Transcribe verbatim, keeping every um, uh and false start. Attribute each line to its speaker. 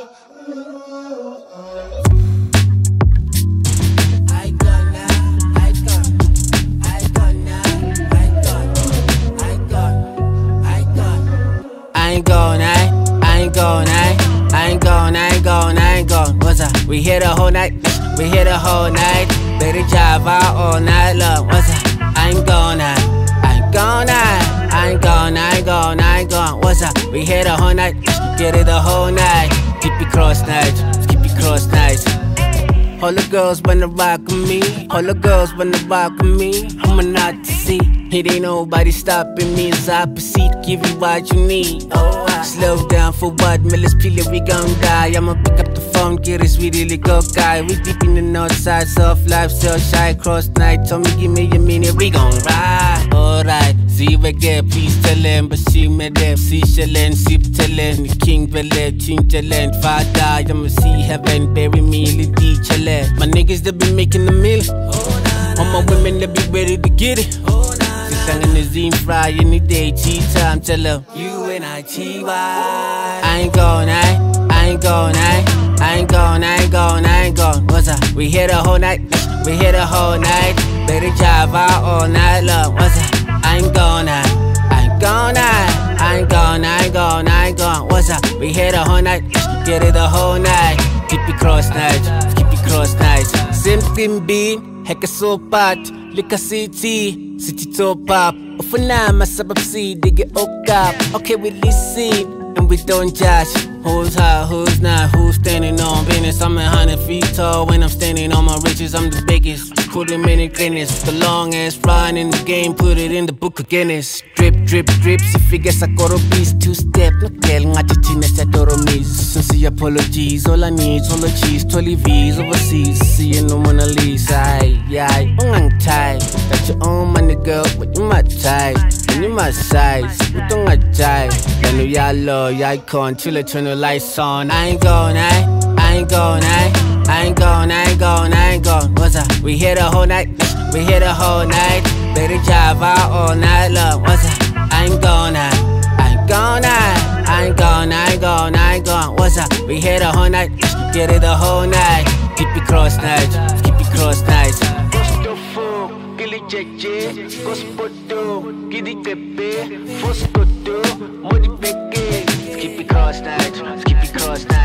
Speaker 1: ain't going, I, I ain't going, I, I ain't going, I ain't going, I ain't going. What's up? We here the whole night, we here the whole night. Better drive out all night long. What's up? I ain't going, I, I ain't going, I, I ain't going, I ain't going, I ain't going. What's up? We here the whole night, get it the whole night. Keep it cross night, keep it cross night. All the girls wanna rock with me, all the girls wanna rock with me. I'm a not to see, it ain't nobody stopping me as I proceed. Give you what you need. Oh, I slow down for what? Miller's pillar, we gon' die. I'ma pick up the phone, get us, we really go guy. We deep in the north side, soft life, so shy, cross night. Told me, give me a minute, we gon' ride. Alright, see we get, please tell him. But she made them, see shellin', sip tellin'. The king belly, chin tellin'. If I die, I'ma see heaven, bury me, little chillin'. My niggas that be making the meal. All my women that be ready to get it. Singing the zine fry any day, tea time, tell her you and I T Y. I ain't going, I, I ain't going, I, I ain't going, I ain't going, I ain't going. What's up? We here the whole night, we here the whole night. Better drive out all night long. What's up? I ain't going, I, I ain't going, I, I ain't going, I ain't going, I ain't going. What's up? We here the whole night, get it the whole night. Keep it cross night, keep it cross night. Something be, heck so bad, look a city. City top up, for now my suburb see they get hooked up. Okay, we listen and we don't judge. Who's high, who's not, who's standing on business. I'm a hundred feet tall when I'm standing on my riches. I'm the biggest, put him in the Guinness. The longest run in the game, put it in the book of Guinness. Drip, drip, drip, si figures I got a beast. Two step, no tell, ngachi chine sa doro miss. Since apologies, all I need, all the cheese, twenty V's overseas. See you no Mona Lisa, aye, aye, ungang tie. Got your own money, girl, but you my type. And you my size, we don't got jive. I know y'all love, y'all can't chill it, turn the lights on. I ain't going, I, I ain't going, I, I ain't going, I ain't going, I ain't going. What's up? We here the whole night, we here the whole night. Better drive out all night long. What's up? I ain't going, I, I ain't going, I, I ain't going, I ain't going, I ain't going. What's up? We here the whole night, get it the whole night. Keep it cross night, keep it cross night. Jeje, Gospodo, Giddy Pepe, Foscoto, Modi Peke. Skip it cross night, skip it cross night.